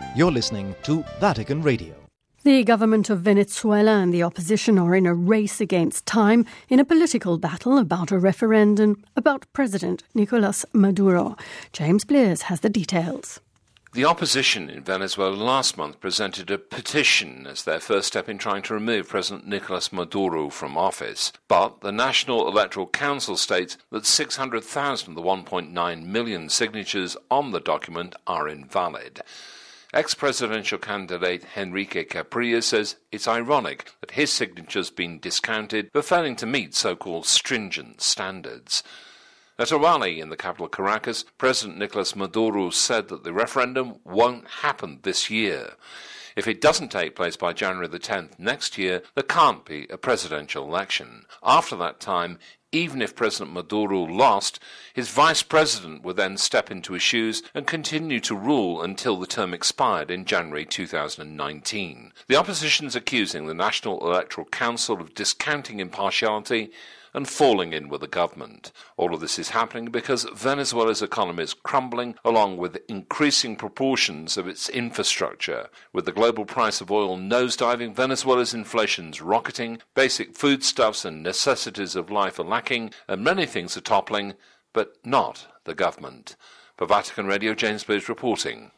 You're listening to Vatican Radio. The government of Venezuela and the opposition are in a race against time in a political battle about a referendum about President Nicolas Maduro. James Blears has the details. The opposition in Venezuela last month presented a petition as their first step in trying to remove President Nicolas Maduro from office. But the National Electoral Council states that 600,000 of the 1.9 million signatures on the document are invalid. Ex-presidential candidate Henrique Capriles says it's ironic that his signature's been discounted for failing to meet so-called stringent standards. At a rally in the capital Caracas, President Nicolas Maduro said that the referendum won't happen this year. If it doesn't take place by January the 10th next year, there can't be a presidential election. After that time, even if President Maduro lost, his vice president would then step into his shoes and continue to rule until the term expired in January 2019. The opposition is accusing the National Electoral Council of discounting impartiality and falling in with the government. All of this is happening because Venezuela's economy is crumbling along with increasing proportions of its infrastructure. With the global price of oil nosediving, Venezuela's inflation's rocketing, basic foodstuffs and necessities of life are lacking, and many things are toppling, but not the government. For Vatican Radio, James Blears reporting.